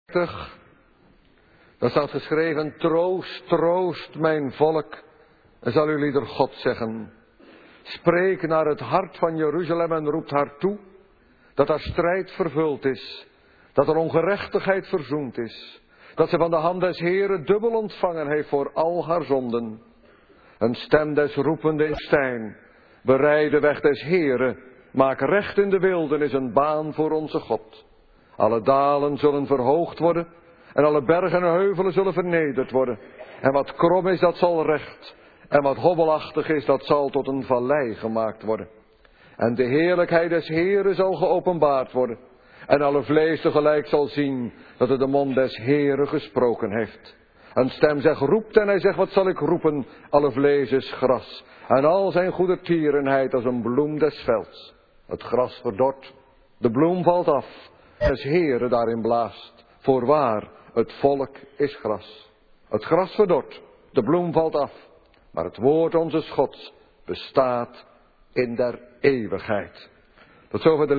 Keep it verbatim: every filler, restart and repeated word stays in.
Daar staat geschreven: troost, troost mijn volk, en zal jullie door God zeggen. Spreek naar het hart van Jeruzalem en roept haar toe dat haar strijd vervuld is, dat er ongerechtigheid verzoend is, dat ze van de hand des Heeren dubbel ontvangen heeft voor al haar zonden. Een stem des roepende in Stijn, bereid de weg des Heeren, maak recht in de wildernis een baan voor onze God. Alle dalen zullen verhoogd worden en alle bergen en heuvelen zullen vernederd worden. En wat krom is, dat zal recht, en wat hobbelachtig is, dat zal tot een vallei gemaakt worden. En de heerlijkheid des Heeren zal geopenbaard worden. En alle vlees tegelijk zal zien dat het de mond des Heeren gesproken heeft. Een stem zegt roept en hij zegt wat zal ik roepen? Alle vlees is gras. En al zijn goede tierenheid als een bloem des velds. Het gras verdort, de bloem valt af. Des Heeren daarin blaast. Voorwaar, het volk is gras. Het gras verdort, de bloem valt af. Maar het woord onze Gods bestaat in der eeuwigheid. Tot zover de